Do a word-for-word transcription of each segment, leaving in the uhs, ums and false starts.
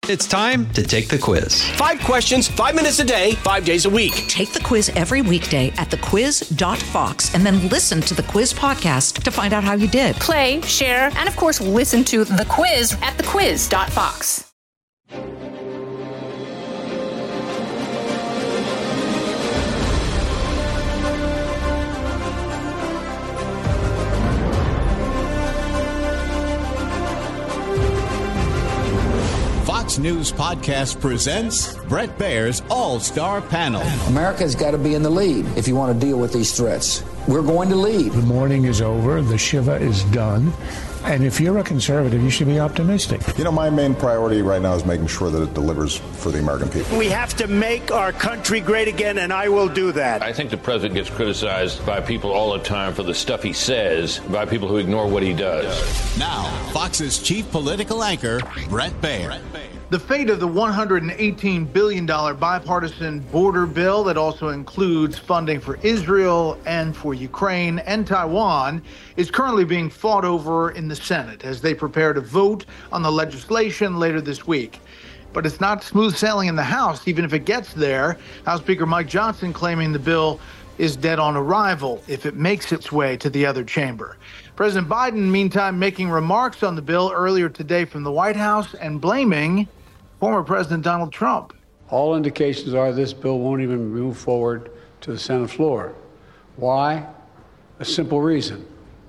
It's time to take the quiz. Five questions, five minutes a day, five days a week. Take the quiz every weekday at the quiz dot fox and then listen to the quiz podcast to find out how you did. Play, share, and of course, listen to the quiz at the quiz dot fox. Fox News Podcast presents Bret Baier's All-Star Panel. America's got to be in the lead if you want to deal with these threats. We're going to lead. The mourning is over. The Shiva is done. And if you're a conservative, you should be optimistic. You know, my main priority right now is making sure that it delivers for the American people. We have to make our country great again, and I will do that. I think the president gets criticized by people all the time for the stuff he says, by people who ignore what he does. Now, Fox's chief political anchor, Bret Baier. The fate of the one hundred eighteen billion dollars bipartisan border bill that also includes funding for Israel and for Ukraine and Taiwan is currently being fought over in the Senate as they prepare to vote on the legislation later this week. But it's not smooth sailing in the House, even if it gets there. House Speaker Mike Johnson claiming the bill is dead on arrival if it makes its way to the other chamber. President Biden, meantime, making remarks on the bill earlier today from the White House and blaming former President Donald Trump. All indications are this bill won't even move forward to the Senate floor. Why? A simple reason.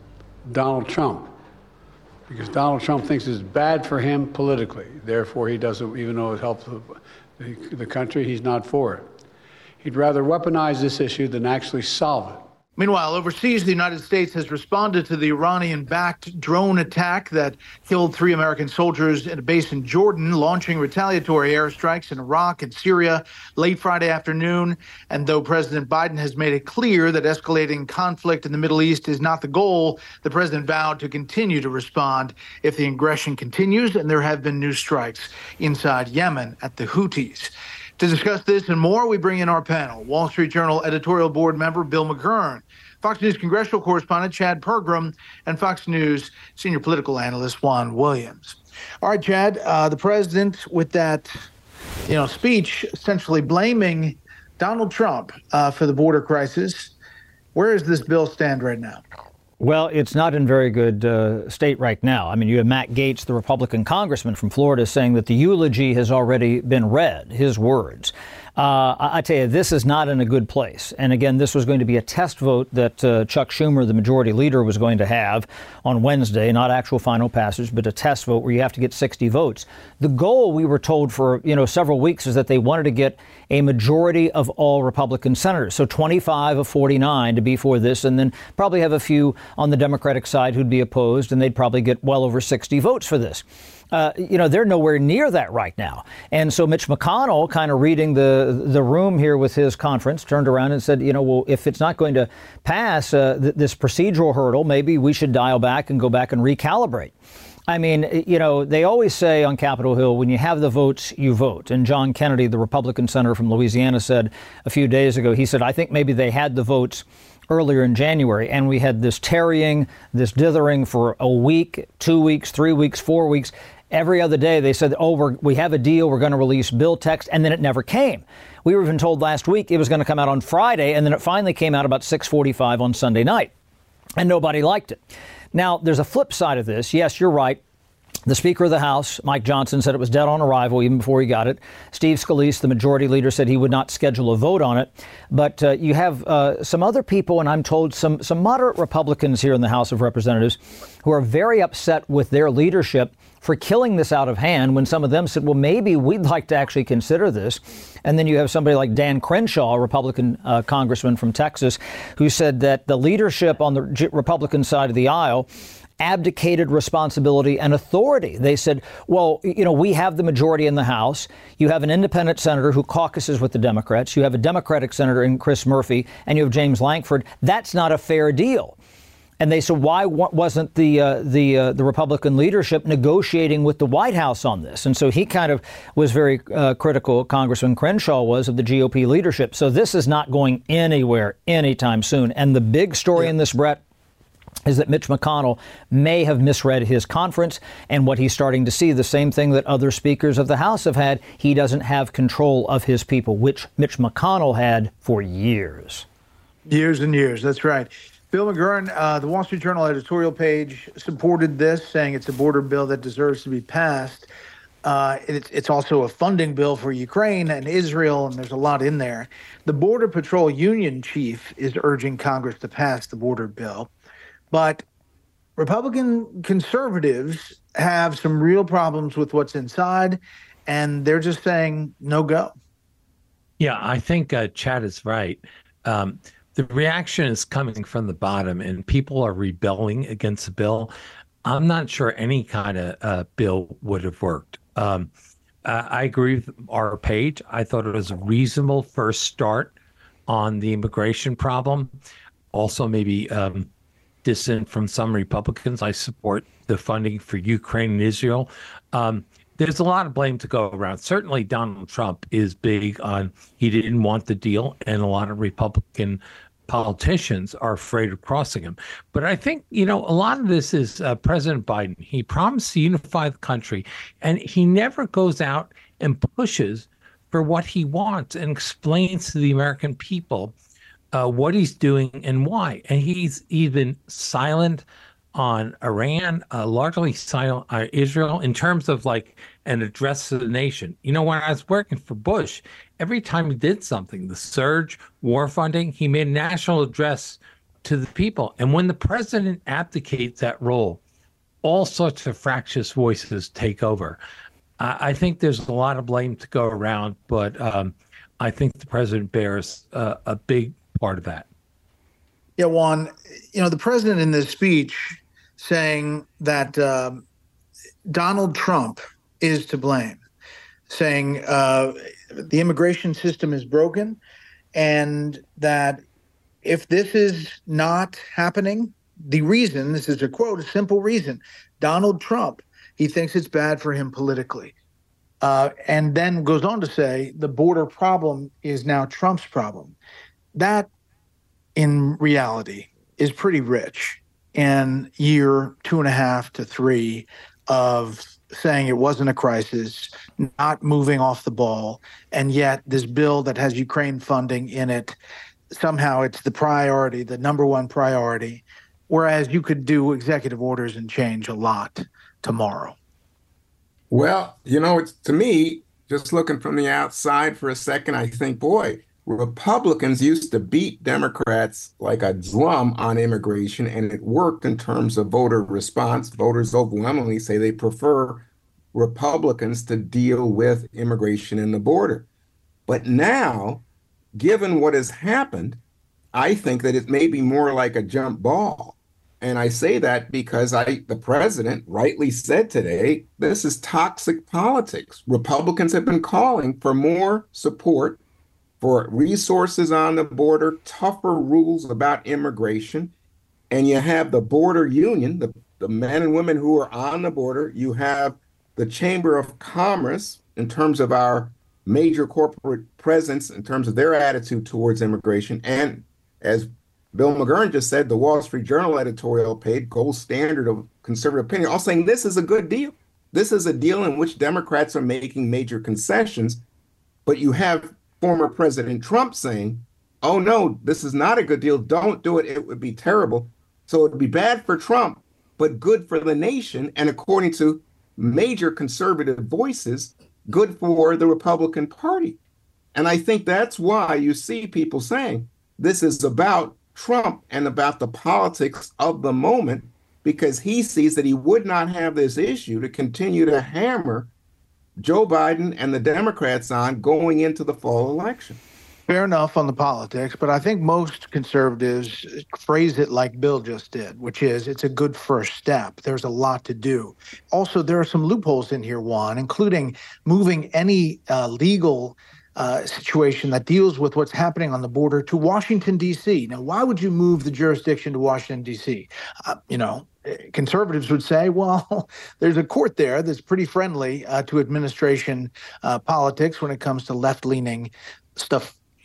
Donald Trump. Because Donald Trump thinks it's bad for him politically. Therefore, he doesn't, even though it helps the, the, the country, he's not for it. He'd rather weaponize this issue than actually solve it. Meanwhile, overseas, the United States has responded to the Iranian-backed drone attack that killed three American soldiers at a base in Jordan, launching retaliatory airstrikes in Iraq and Syria late Friday afternoon. And though President Biden has made it clear that escalating conflict in the Middle East is not the goal, the president vowed to continue to respond if the aggression continues, and there have been new strikes inside Yemen at the Houthis. To discuss this and more, we bring in our panel, Wall Street Journal editorial board member Bill McGurn, Fox News congressional correspondent Chad Pergram, and Fox News senior political analyst Juan Williams. All right, Chad, uh, the president with that, you know, speech essentially blaming Donald Trump uh, for the border crisis. Where does this bill stand right now? Well, it's not in very good uh, state right now. I mean, you have Matt Gaetz, the Republican congressman from Florida, saying that the eulogy has already been read, his words. Uh, I, I tell you, this is not in a good place. And again, this was going to be a test vote that uh, Chuck Schumer, the majority leader, was going to have on Wednesday, not actual final passage, but a test vote where you have to get sixty votes. The goal, we were told for, you know, several weeks is that they wanted to get a majority of all Republican senators. So twenty-five of forty-nine to be for this, and then probably have a few on the Democratic side who'd be opposed, and they'd probably get well over sixty votes for this. Uh, you know, they're nowhere near that right now. And so Mitch McConnell, kind of reading the the room here with his conference, turned around and said, you know, well, if it's not going to pass uh, th- this procedural hurdle, maybe we should dial back and go back and recalibrate. I mean, you know, they always say on Capitol Hill, when you have the votes, you vote. And John Kennedy, the Republican senator from Louisiana, said a few days ago, he said, I think maybe they had the votes earlier in January, and we had this tarrying, this dithering for a week, two weeks, three weeks, four weeks. Every other day they said, oh, we're, we have a deal, we're going to release bill text, and then it never came. We were even told last week it was going to come out on Friday, and then it finally came out about six forty-five on Sunday night, and nobody liked it. Now, there's a flip side of this. Yes, you're right. The Speaker of the House, Mike Johnson, said it was dead on arrival even before he got it. Steve Scalise, the majority leader, said he would not schedule a vote on it. But uh, you have uh, some other people, and I'm told some, some moderate Republicans here in the House of Representatives who are very upset with their leadership for killing this out of hand when some of them said, well, maybe we'd like to actually consider this. And then you have somebody like Dan Crenshaw, a Republican uh, congressman from Texas, who said that the leadership on the G- Republican side of the aisle abdicated responsibility and authority. They said, well, you know, we have the majority in the House. You have an independent senator who caucuses with the Democrats. You have a Democratic senator in Chris Murphy, and you have James Lankford. That's not a fair deal. And they said, why wasn't the uh, the uh, the Republican leadership negotiating with the White House on this? And so he kind of was very uh, critical, Congressman Crenshaw was, of the G O P leadership. So this is not going anywhere anytime soon. And the big story yeah. in this, Brett, is that Mitch McConnell may have misread his conference, and what he's starting to see, the same thing that other speakers of the House have had, he doesn't have control of his people, which Mitch McConnell had for years. Years and years, that's right. Bill McGurn, uh, the Wall Street Journal editorial page supported this, saying it's a border bill that deserves to be passed. Uh, it's, it's also a funding bill for Ukraine and Israel, and there's a lot in there. The Border Patrol Union chief is urging Congress to pass the border bill. But Republican conservatives have some real problems with what's inside, and they're just saying no go. Yeah, I think uh, Chad is right. Um, the reaction is coming from the bottom, and people are rebelling against the bill. I'm not sure any kind of uh, bill would have worked. Um, uh, I agree with our page. I thought it was a reasonable first start on the immigration problem. Also, maybe um, dissent from some Republicans. I support the funding for Ukraine and Israel. Um, there's a lot of blame to go around. Certainly Donald Trump is big on he didn't want the deal, and a lot of Republican politicians are afraid of crossing him. But I think, you know, a lot of this is uh, President Biden. He promised to unify the country, and he never goes out and pushes for what he wants and explains to the American people Uh, what he's doing and why. And he's even silent on Iran, uh, largely silent on Israel in terms of like an address to the nation. You know, when I was working for Bush, every time he did something, the surge, war funding, he made a national address to the people. And when the president abdicates that role, all sorts of fractious voices take over. I, I think there's a lot of blame to go around, but um, I think the president bears uh, a big part of that. Yeah, Juan, you know, the president in this speech saying that um, Donald Trump is to blame, saying uh, the immigration system is broken, and that if this is not happening, the reason, this is a quote, a simple reason, Donald Trump, he thinks it's bad for him politically. Uh, and then goes on to say the border problem is now Trump's problem. That, in reality, is pretty rich in year two and a half to three of saying it wasn't a crisis, not moving off the ball, and yet this bill that has Ukraine funding in it, somehow it's the priority, the number one priority, whereas you could do executive orders and change a lot tomorrow. Well, you know, it's to me, just looking from the outside for a second, I think, boy, Republicans used to beat Democrats like a drum on immigration, and it worked in terms of voter response. Voters overwhelmingly say they prefer Republicans to deal with immigration and the border. But now, given what has happened, I think that it may be more like a jump ball. And I say that because I, the president rightly said today, this is toxic politics. Republicans have been calling for more support for resources on the border, tougher rules about immigration. And you have the border union, the, the men and women who are on the border. You have the Chamber of Commerce in terms of our major corporate presence, in terms of their attitude towards immigration. And as Bill McGurn just said, the Wall Street Journal editorial page, gold standard of conservative opinion, all saying this is a good deal. This is a deal in which Democrats are making major concessions. But you have former President Trump saying, oh, no, this is not a good deal. Don't do it. It would be terrible. So it would be bad for Trump, but good for the nation. And according to major conservative voices, good for the Republican Party. And I think that's why you see people saying this is about Trump and about the politics of the moment, because he sees that he would not have this issue to continue to hammer Joe Biden and the Democrats on going into the fall election. Fair enough on the politics, but I think most conservatives phrase it like Bill just did, which is it's a good first step. There's a lot to do. Also, there are some loopholes in here, Juan, including moving any uh, legal uh, situation that deals with what's happening on the border to Washington, D C. Now, why would you move the jurisdiction to Washington, D C? Uh, you know, conservatives would say, well, there's a court there that's pretty friendly uh, to administration uh, politics when it comes to left-leaning stuff,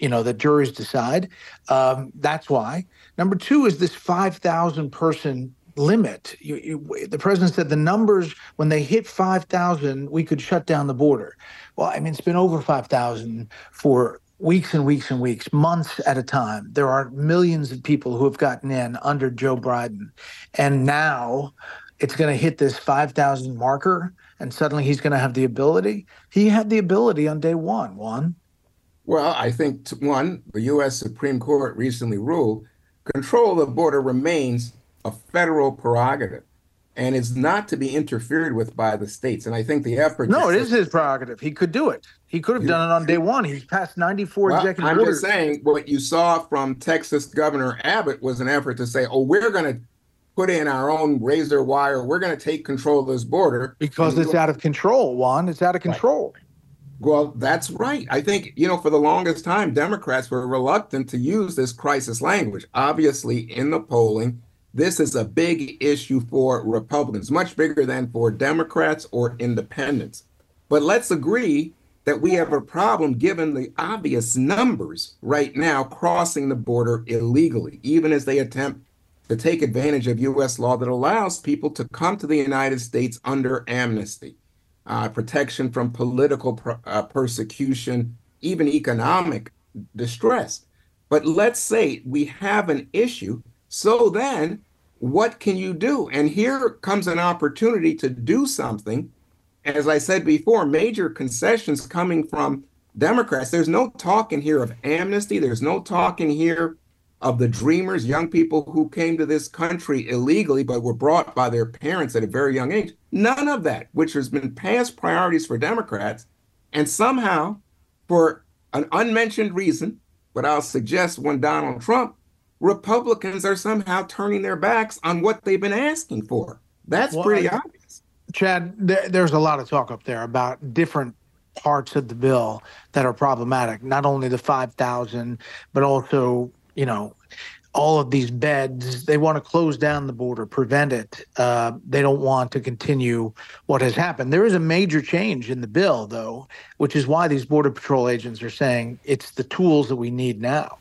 you know, the juries decide. Um, that's why. Number two is this five thousand person limit. You, you, the president said the numbers, when they hit five thousand, we could shut down the border. Well, I mean, it's been over five thousand for weeks and weeks and weeks, months at a time. There are millions of people who have gotten in under Joe Biden. And now it's going to hit this five thousand marker, and suddenly he's going to have the ability. He had the ability on day one, Juan. Well, I think, one, the U S Supreme Court recently ruled control of the border remains a federal prerogative and is not to be interfered with by the states. And I think the effort... No, it is his prerogative. He could do it. He could have done it on day one. He's passed ninety-four well, executive I'm orders. I'm just saying what you saw from Texas Governor Abbott was an effort to say, oh, we're going to put in our own razor wire. We're going to take control of this border. Because it's out of control, Juan. It's out of control. Right. Well, that's right. I think, you know, for the longest time, Democrats were reluctant to use this crisis language. Obviously, in the polling, this is a big issue for Republicans, much bigger than for Democrats or independents. But let's agree that we have a problem given the obvious numbers right now crossing the border illegally, even as they attempt to take advantage of U S law that allows people to come to the United States under amnesty. Uh, protection from political per, uh, persecution, even economic distress. But let's say we have an issue. So then what can you do? And here comes an opportunity to do something. As I said before, major concessions coming from Democrats. There's no talk in here of amnesty. There's no talk in here of the dreamers, young people who came to this country illegally but were brought by their parents at a very young age. None of that, which has been past priorities for Democrats. And somehow, for an unmentioned reason, but I'll suggest one Donald Trump, Republicans are somehow turning their backs on what they've been asking for. That's well, pretty I, obvious. Chad, there, there's a lot of talk up there about different parts of the bill that are problematic, not only the five thousand, but also, you know, all of these beds. They want to close down the border, prevent it. Uh, they don't want to continue what has happened. There is a major change in the bill, though, which is why these Border Patrol agents are saying it's the tools that we need now.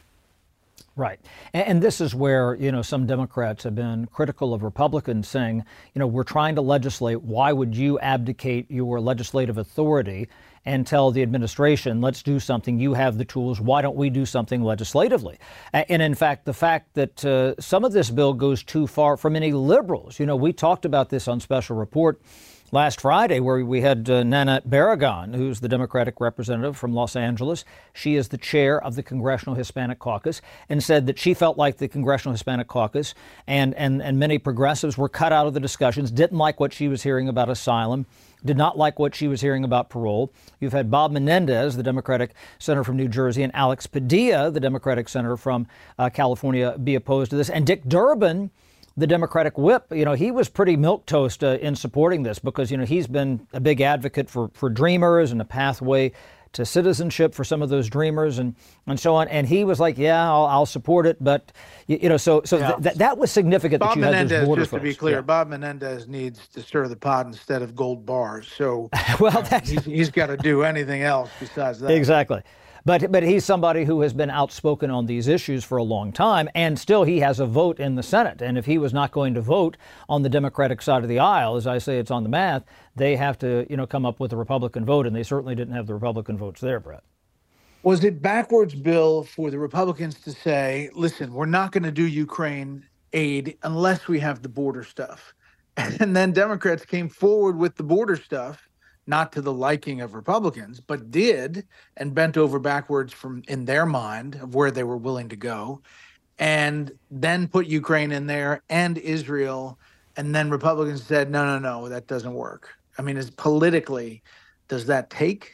Right. And, and this is where, you know, some Democrats have been critical of Republicans saying, you know, we're trying to legislate. Why would you abdicate your legislative authority and tell the administration, let's do something? You have the tools. Why don't we do something legislatively? And in fact, the fact that uh, some of this bill goes too far for many liberals. You know, we talked about this on Special Report last Friday, where we had uh, Nanette Barragan, who's the Democratic representative from Los Angeles. She is the chair of the Congressional Hispanic Caucus, and said that she felt like the Congressional Hispanic Caucus and, and, and many progressives were cut out of the discussions, didn't like what she was hearing about asylum, did not like what she was hearing about parole. You've had Bob Menendez, the Democratic senator from New Jersey, and Alex Padilla, the Democratic senator from uh, California, be opposed to this. And Dick Durbin, the Democratic whip, you know, he was pretty milquetoast uh, in supporting this because, you know, he's been a big advocate for, for dreamers and a pathway to citizenship for some of those dreamers and, and so on. And he was like, yeah, I'll, I'll support it. But, you, you know, so so yeah. th- th- that was significant. Bob that you Menendez, had those border just folks. to be clear, yeah. Bob Menendez needs to stir the pot instead of gold bars. So well, uh, that's... he's, he's got to do anything else besides that. Exactly. But but he's somebody who has been outspoken on these issues for a long time, and still he has a vote in the Senate. And if he was not going to vote on the Democratic side of the aisle, as I say, it's on the math, they have to, you know, come up with a Republican vote, and they certainly didn't have the Republican votes there, Brett. Was it backwards, Bill, for the Republicans to say, listen, we're not going to do Ukraine aid unless we have the border stuff? And then Democrats came forward with the border stuff, not to the liking of Republicans, but did, and bent over backwards from in their mind of where they were willing to go, and then put Ukraine in there and Israel. And then Republicans said, no, no, no, that doesn't work. I mean, is politically, does that take?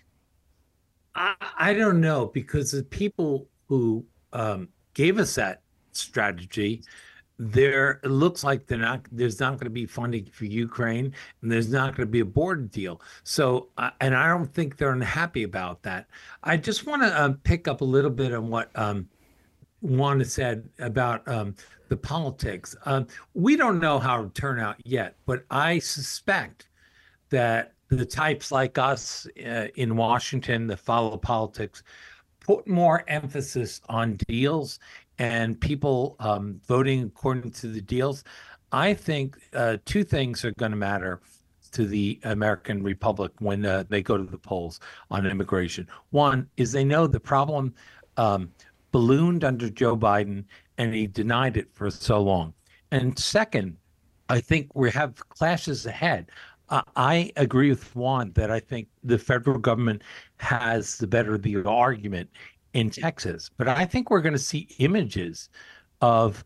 I, I don't know, because the people who um, gave us that strategy, there it looks like they're not there's not going to be funding for Ukraine, and there's not going to be a border deal. So uh, and I don't think they're unhappy about that. I just want to um, pick up a little bit on what um, Wanda said about um, the politics. Um, we don't know how it'll turn out yet, but I suspect that the types like us uh, in Washington that follow politics put more emphasis on deals and people um, voting according to the deals, I think uh, two things are going to matter to the American Republic when uh, they go to the polls on immigration. One is they know the problem um, ballooned under Joe Biden, and he denied it for so long. And second, I think we have clashes ahead. Uh, I agree with Juan that I think the federal government has the better the argument in Texas, but I think we're going to see images of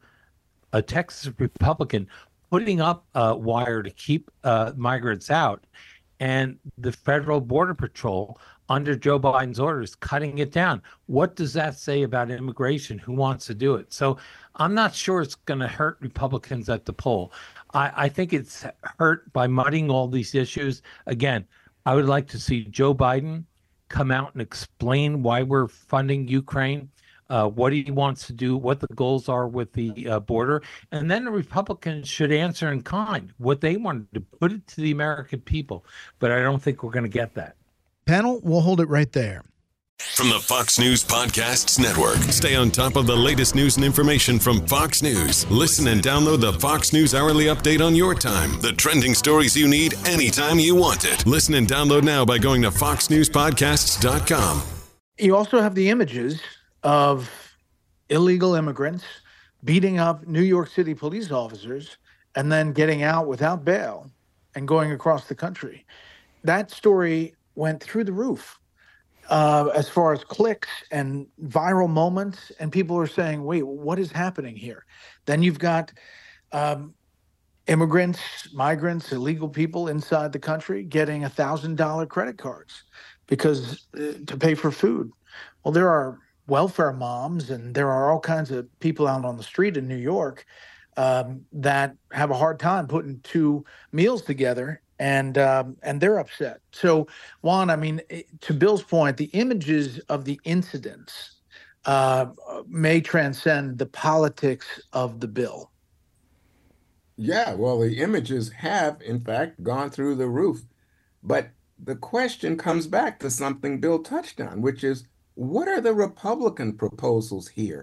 a Texas Republican putting up a wire to keep uh, migrants out, and the Federal Border Patrol under Joe Biden's orders cutting it down. What does that say about immigration? Who wants to do it? So I'm not sure it's going to hurt Republicans at the poll. I, I think it's hurt by muddying all these issues. Again, I would like to see Joe Biden come out and explain why we're funding Ukraine, uh, what he wants to do, what the goals are with the uh, border. And then the Republicans should answer in kind what they wanted to put it to the American people. But I don't think we're going to get that. Panel, we'll hold it right there. From the Fox News Podcasts Network. Stay on top of the latest news and information from Fox News. Listen and download the Fox News Hourly Update on your time. The trending stories you need anytime you want it. Listen and download now by going to fox news podcasts dot com. You also have the images of illegal immigrants beating up New York City police officers and then getting out without bail and going across the country. That story went through the roof. Uh, as far as clicks and viral moments, and people are saying, wait, what is happening here? Then you've got um, immigrants, migrants, illegal people inside the country getting one thousand dollars credit cards because uh, to pay for food. Well, there are welfare moms and there are all kinds of people out on the street in New York um, that have a hard time putting two meals together. And um, and they're upset. So, Juan, I mean, to Bill's point, the images of the incidents uh, may transcend the politics of the bill. Yeah, well, the images have, in fact, gone through the roof. But the question comes back to something Bill touched on, which is, what are the Republican proposals here?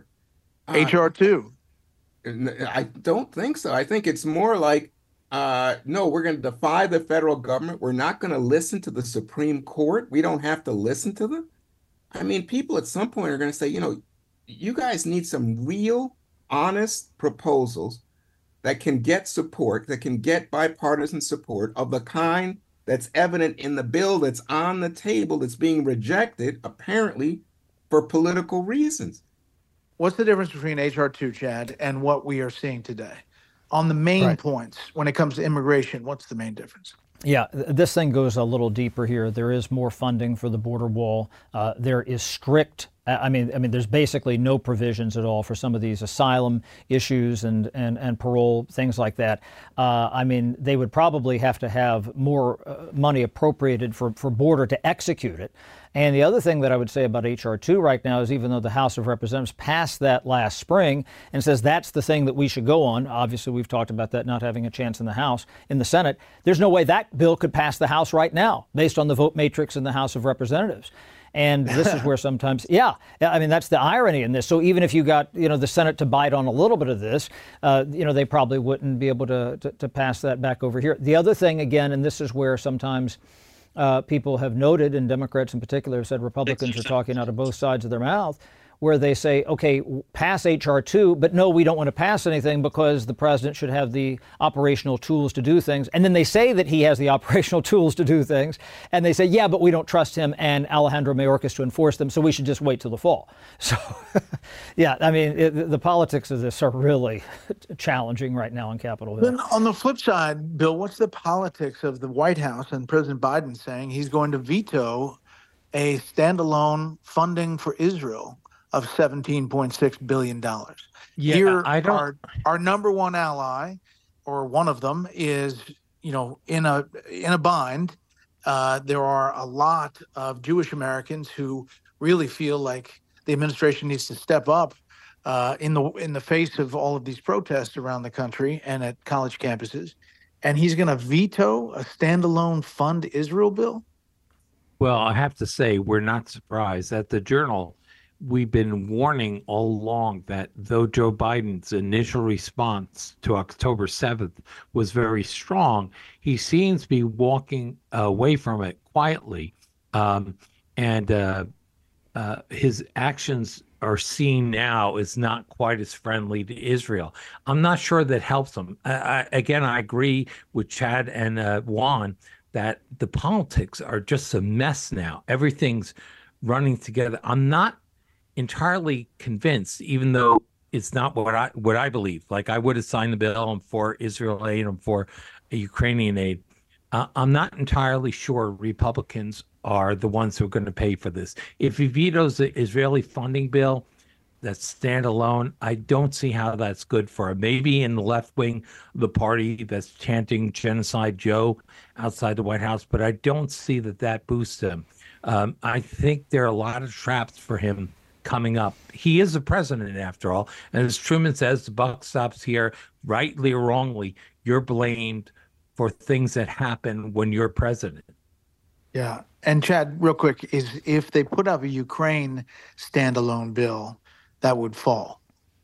H R two. Uh, I don't think so. I think it's more like, Uh, no, we're going to defy the federal government. We're not going to listen to the Supreme Court. We don't have to listen to them. I mean, people at some point are going to say, you know, you guys need some real, honest proposals that can get support, that can get bipartisan support of the kind that's evident in the bill that's on the table that's being rejected, apparently, for political reasons. What's the difference between H R two, Chad, and what we are seeing today? On the main right. points, when it comes to immigration, what's the main difference? Yeah, this thing goes a little deeper here. There is more funding for the border wall. Uh, there is strict, I mean, I mean, there's basically no provisions at all for some of these asylum issues and and, and parole, things like that. Uh, I mean, they would probably have to have more uh, money appropriated for, for border to execute it. And the other thing that I would say about H R two right now is even though the House of Representatives passed that last spring and says that's the thing that we should go on, obviously we've talked about that not having a chance in the House, in the Senate, there's no way that bill could pass the House right now based on the vote matrix in the House of Representatives. And this is where sometimes, yeah, I mean, that's the irony in this. So even if you got, you know, the Senate to bite on a little bit of this, uh, you know, they probably wouldn't be able to, to, to pass that back over here. The other thing, again, and this is where sometimes Uh, people have noted, and Democrats in particular have said Republicans are talking out of both sides of their mouth, where they say, okay, pass H R two, but no, we don't want to pass anything because the president should have the operational tools to do things. And then they say that he has the operational tools to do things. And they say, yeah, but we don't trust him and Alejandro Mayorkas to enforce them, so we should just wait till the fall. So, yeah, I mean, it, the politics of this are really challenging right now on Capitol Hill. Then on the flip side, Bill, what's the politics of the White House and President Biden saying he's going to veto a standalone funding for Israel of seventeen point six billion dollars. Yeah, Here, I don't... our, our number one ally, or one of them, is, you know, in a in a bind. Uh, there are a lot of Jewish Americans who really feel like the administration needs to step up uh, in the in the face of all of these protests around the country and at college campuses. And he's going to veto a standalone Fund Israel bill? Well, I have to say, we're not surprised that the Journal we've been warning all along that though Joe Biden's initial response to October seventh was very strong, he seems to be walking away from it quietly. Um, and uh, uh, his actions are seen now as not quite as friendly to Israel. I'm not sure that helps him. I, I, again, I agree with Chad and uh, Juan that the politics are just a mess now. Everything's running together. I'm not entirely convinced, even though it's not what I what I believe. Like, I would have signed the bill. I'm for Israel aid. I'm for Ukrainian aid. Uh, I'm not entirely sure Republicans are the ones who are going to pay for this. If he vetoes the Israeli funding bill that's standalone, I don't see how that's good for him. Maybe in the left wing of the party that's chanting Genocide Joe outside the White House, but I don't see that that boosts him. Um, I think there are a lot of traps for him coming up. He is the president, after all. And as Truman says, the buck stops here. Rightly or wrongly, you're blamed for things that happen when you're president. Yeah. And Chad, real quick, is if they put up a Ukraine standalone bill, that would fall.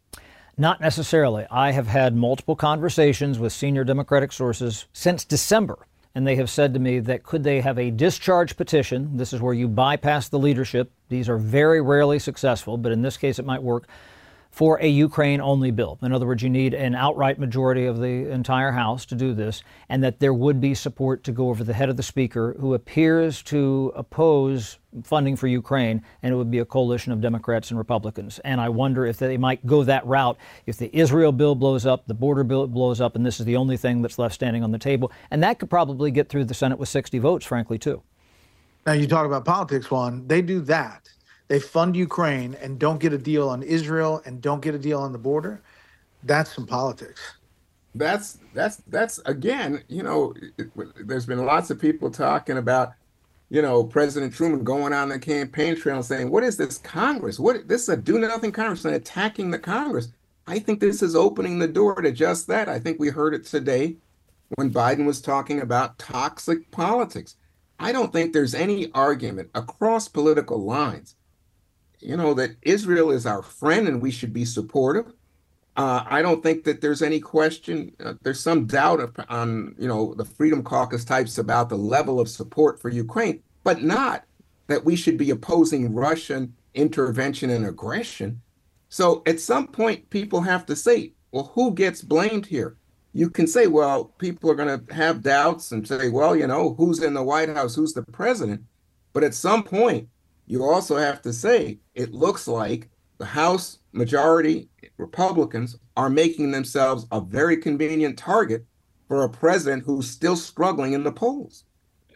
Not necessarily. I have had multiple conversations with senior Democratic sources since December, and they have said to me that could they have a discharge petition? This is where you bypass the leadership. These are very rarely successful, but in this case it might work, for a Ukraine-only bill. In other words, you need an outright majority of the entire House to do this, and that there would be support to go over the head of the Speaker, who appears to oppose funding for Ukraine, and it would be a coalition of Democrats and Republicans. And I wonder if they might go that route if the Israel bill blows up, the border bill blows up, and this is the only thing that's left standing on the table. And that could probably get through the Senate with sixty votes, frankly, too. Now, you talk about politics, Juan. They do that. They fund Ukraine and don't get a deal on Israel and don't get a deal on the border. That's some politics. That's that's that's again, you know, it, there's been lots of people talking about, you know, President Truman going on the campaign trail and saying, what is this Congress? What this is a do nothing Congress and attacking the Congress. I think this is opening the door to just that. I think we heard it today when Biden was talking about toxic politics. I don't think there's any argument across political lines, you know, that Israel is our friend and we should be supportive. Uh, I don't think that there's any question. Uh, there's some doubt on, you know, the Freedom Caucus types about the level of support for Ukraine, but not that we should be opposing Russian intervention and aggression. So at some point, people have to say, well, who gets blamed here? You can say, well, people are going to have doubts and say, well, you know, who's in the White House? Who's the president? But at some point, you also have to say, it looks like the House majority Republicans are making themselves a very convenient target for a president who's still struggling in the polls.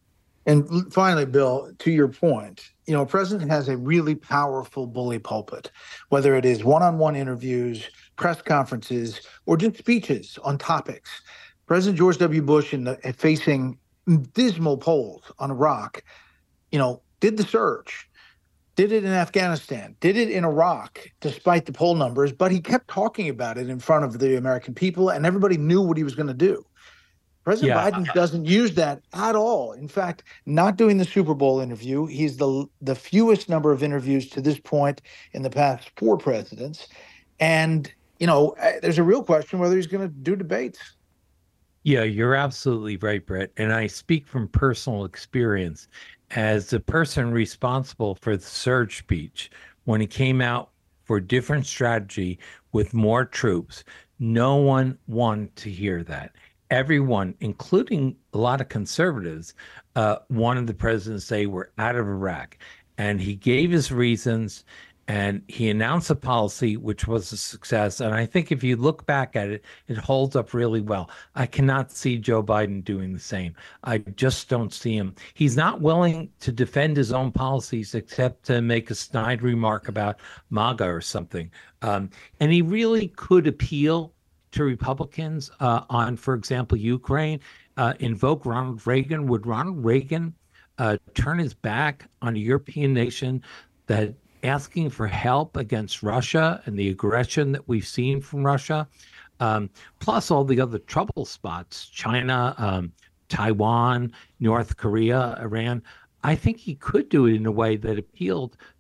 And finally, Bill, to your point, you know, a president has a really powerful bully pulpit, whether it is one-on-one interviews, press conferences, or just speeches on topics. President George W. Bush, in the, facing dismal polls on Iraq, you know, did the surge, did it in Afghanistan, did it in Iraq, despite the poll numbers, but he kept talking about it in front of the American people, and everybody knew what he was going to do. President yeah. Biden doesn't use that at all. In fact, not doing the Super Bowl interview. He's the the fewest number of interviews to this point in the past four presidents. And, you know, there's a real question whether he's going to do debates. Yeah, you're absolutely right, Brett. And I speak from personal experience. As the person responsible for the surge speech, when he came out for a different strategy with more troops, no one wanted to hear that. Everyone, including a lot of conservatives, uh, wanted the president to say we're out of Iraq. And he gave his reasons, and he announced a policy which was a success. And I think if you look back at it, it holds up really well. I cannot see Joe Biden doing the same. I just don't see him. He's not willing to defend his own policies except to make a snide remark about MAGA or something. Um, and he really could appeal to Republicans uh, on, for example, Ukraine, uh, invoke Ronald Reagan. Would Ronald Reagan uh, turn his back on a European nation that asking for help against Russia and the aggression that we've seen from Russia, um, plus all the other trouble spots, China, um, Taiwan, North Korea, Iran? I think he could do it in a way that appealed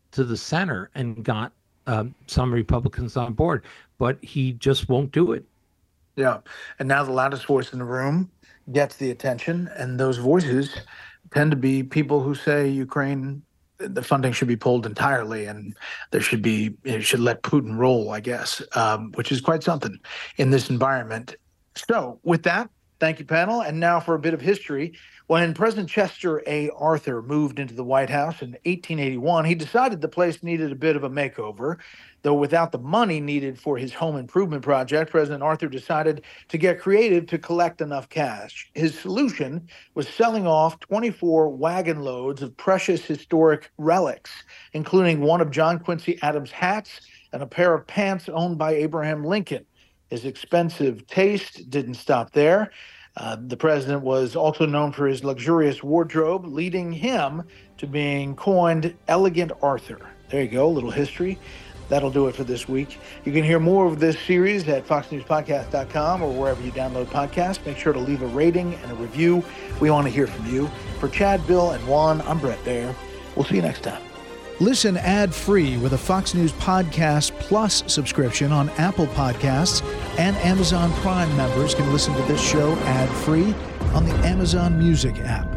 to the center and got um, some Republicans on board, but he just won't do it. Yeah. And now the loudest voice in the room gets the attention, and those voices tend to be people who say Ukraine, the funding should be pulled entirely, and there should be, it should let Putin roll, I guess, um, which is quite something in this environment. So with that, thank you, panel. And now for a bit of history. When President Chester A. Arthur moved into the White House in eighteen eighty-one, he decided the place needed a bit of a makeover. Though without the money needed for his home improvement project, President Arthur decided to get creative to collect enough cash. His solution was selling off twenty-four wagon loads of precious historic relics, including one of John Quincy Adams' hats and a pair of pants owned by Abraham Lincoln. His expensive taste didn't stop there. Uh, the president was also known for his luxurious wardrobe, leading him to being coined Elegant Arthur. There you go, a little history. That'll do it for this week. You can hear more of this series at fox news podcast dot com or wherever you download podcasts. Make sure to leave a rating and a review. We want to hear from you. For Chad, Bill, and Juan, I'm Brett Baer. We'll see you next time. Listen ad-free with a Fox News Podcast Plus subscription on Apple Podcasts, and Amazon Prime members can listen to this show ad-free on the Amazon Music app.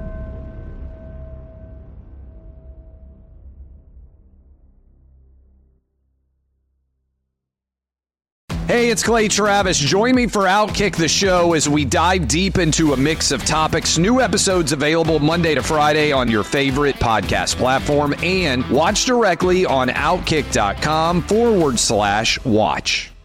Hey, it's Clay Travis. Join me for Outkick the Show as we dive deep into a mix of topics. New episodes available Monday to Friday on your favorite podcast platform, and watch directly on outkick dot com forward slash watch.